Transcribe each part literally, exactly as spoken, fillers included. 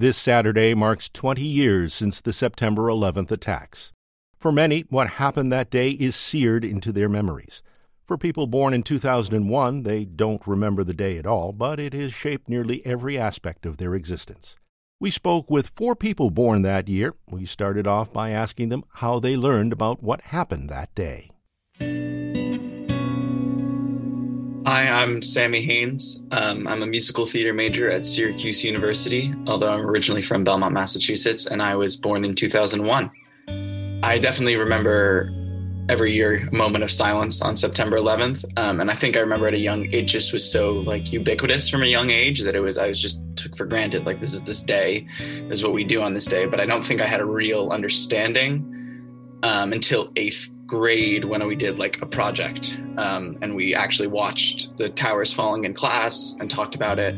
This Saturday marks twenty years since the September eleventh attacks. For many, what happened that day is seared into their memories. For people born in two thousand one, they don't remember the day at all, but it has shaped nearly every aspect of their existence. We spoke with four people born that year. We started off by asking them how they learned about what happened that day. Hi, I'm Sammy Haynes. Um, I'm a musical theater major at Syracuse University, although I'm originally from Belmont, Massachusetts, and I was born in two thousand one. I definitely remember every year a moment of silence on September eleventh, um, and I think I remember at a young, it just was so like ubiquitous from a young age that it was, I was just took for granted, like this is this day, this is what we do on this day, but I don't think I had a real understanding um, until eighth grade when we did like a project um, and we actually watched the towers falling in class and talked about it.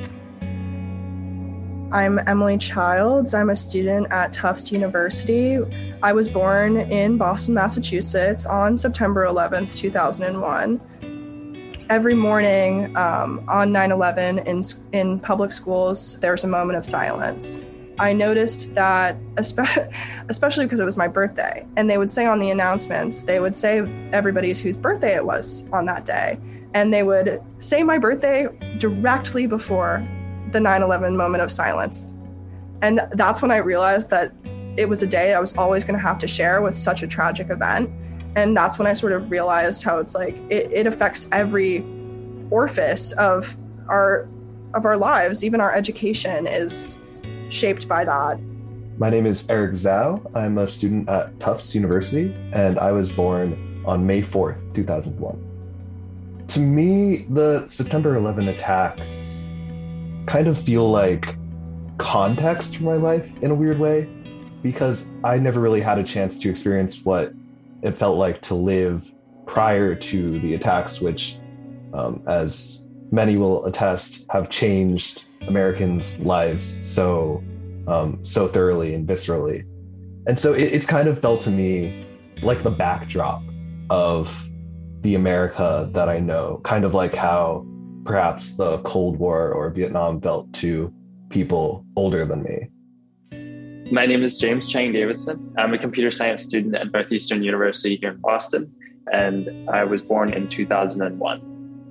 I'm Emily Childs. I'm a student at Tufts University. I was born in Boston, Massachusetts on September eleventh, two thousand one. Every morning um, on nine eleven in, in public schools, there's a moment of silence. I noticed that, especially because it was my birthday, and they would say on the announcements, they would say everybody's whose birthday it was on that day, and they would say my birthday directly before the nine eleven moment of silence. And that's when I realized that it was a day I was always going to have to share with such a tragic event. And that's when I sort of realized how it's like, it, it affects every orifice of our, of our lives. Even our education is shaped by that. My name is Eric Zhao. I'm a student at Tufts University, and I was born on May fourth, two thousand one. To me, the September eleventh attacks kind of feel like context for my life in a weird way, because I never really had a chance to experience what it felt like to live prior to the attacks, which, um, as many will attest, have changed Americans' lives so um, so thoroughly and viscerally. And so it, it's kind of felt to me like the backdrop of the America that I know, kind of like how perhaps the Cold War or Vietnam felt to people older than me. My name is James Chang Davidson. I'm a computer science student at Northeastern University here in Boston, and I was born in two thousand one.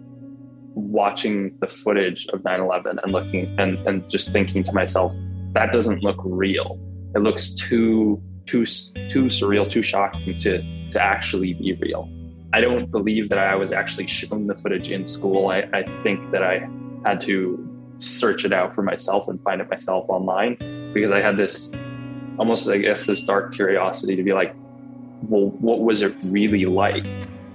Watching the footage of nine eleven and looking and, and just thinking to myself, that doesn't look real. It looks too too too surreal, too shocking to to actually be real. I don't believe that I was actually shown the footage in school. I, I think that I had to search it out for myself and find it myself online, because I had this almost, I guess, this dark curiosity to be like, well, what was it really like?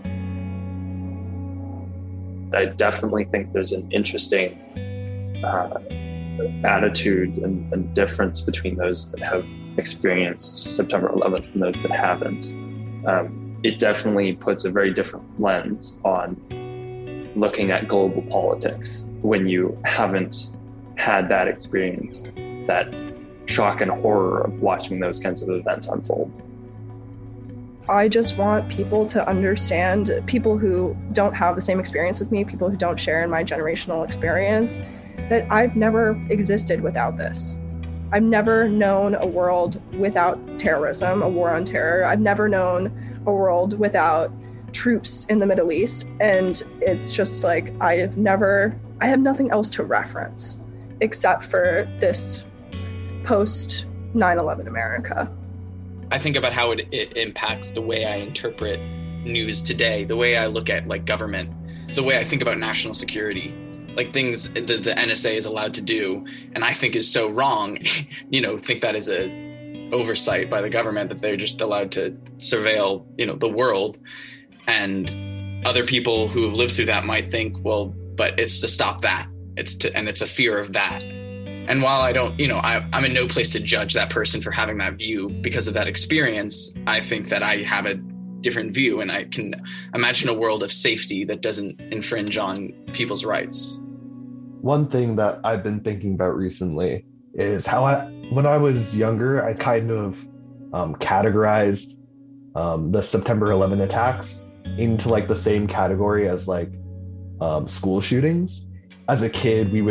I definitely think there's an interesting uh, attitude and, and difference between those that have experienced September eleventh and those that haven't. Um, it definitely puts a very different lens on looking at global politics when you haven't had that experience, that shock and horror of watching those kinds of events unfold. I just want people to understand, people who don't have the same experience with me, people who don't share in my generational experience, that I've never existed without this. I've never known a world without terrorism, a war on terror. I've never known a world without troops in the Middle East. And it's just like, I have never, I have nothing else to reference except for this post nine eleven America. I think about how it, it impacts the way I interpret news today, the way I look at like government, the way I think about national security, like things that the N S A is allowed to do, and I think is so wrong, you know, think that is a oversight by the government, that they're just allowed to surveil, you know, the world. And other people who have lived through that might think, well, but it's to stop that. It's to, and it's a fear of that. And while I don't, you know, I, I'm in no place to judge that person for having that view because of that experience, I think that I have a different view, and I can imagine a world of safety that doesn't infringe on people's rights. One thing that I've been thinking about recently is how I, when I was younger, I kind of um, categorized um, the September eleventh attacks into like the same category as like um, school shootings. As a kid, we would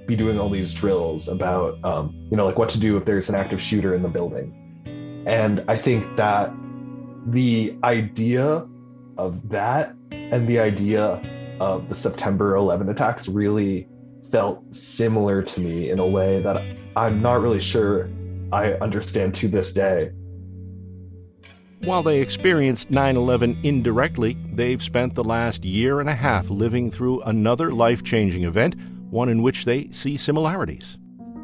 be doing all these drills about, um, you know, like what to do if there's an active shooter in the building. And I think that the idea of that and the idea of the September eleventh attacks really felt similar to me in a way that I'm not really sure I understand to this day. While they experienced nine eleven indirectly, they've spent the last year and a half living through another life-changing event, one in which they see similarities.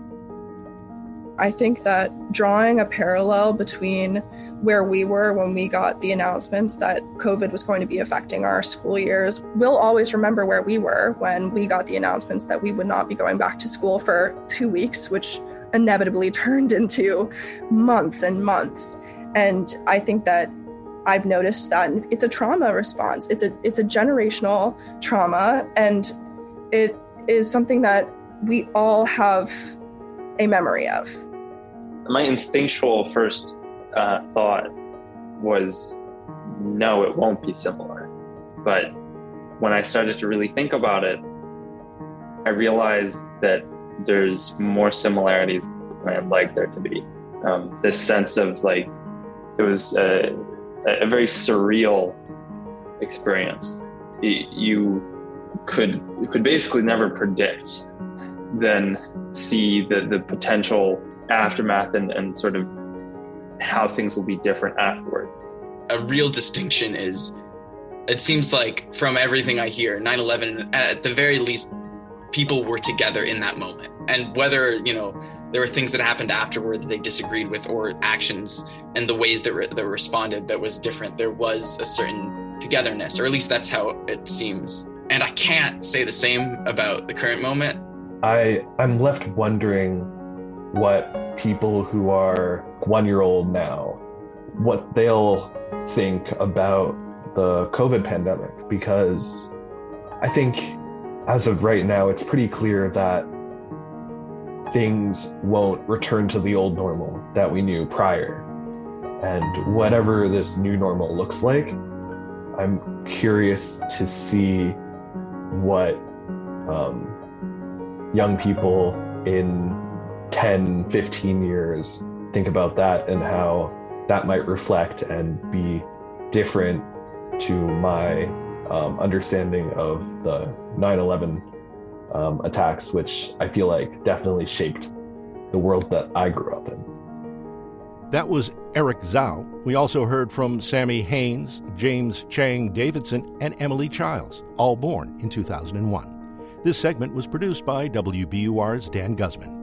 I think that drawing a parallel between where we were when we got the announcements that COVID was going to be affecting our school years, we'll always remember where we were when we got the announcements that we would not be going back to school for two weeks, which inevitably turned into months and months. And I think that I've noticed that it's a trauma response. It's a it's a generational trauma, and it is something that we all have a memory of. My instinctual first uh, thought was, no, it won't be similar. But when I started to really think about it, I realized that there's more similarities than I'd like there to be. Um, this sense of like, it was a, a very surreal experience. You could you could basically never predict, then see the, the potential aftermath and, and sort of how things will be different afterwards. A real distinction is, it seems like from everything I hear, nine eleven, at the very least, people were together in that moment. And whether, you know, there were things that happened afterward that they disagreed with, or actions and the ways that, re- that responded that was different, there was a certain togetherness, or at least that's how it seems. And I can't say the same about the current moment. I, I'm left wondering what people who are one year old now, what they'll think about the COVID pandemic, because I think as of right now, it's pretty clear that things won't return to the old normal that we knew prior. And whatever this new normal looks like, I'm curious to see what um, young people in ten, fifteen years think about that, and how that might reflect and be different to my um, understanding of the nine eleven um, attacks, which I feel like definitely shaped the world that I grew up in. That was Eric Zhao. We also heard from Sammy Haynes, James Chang Davidson, and Emily Childs, all born in two thousand one. This segment was produced by W B U R's Dan Guzman.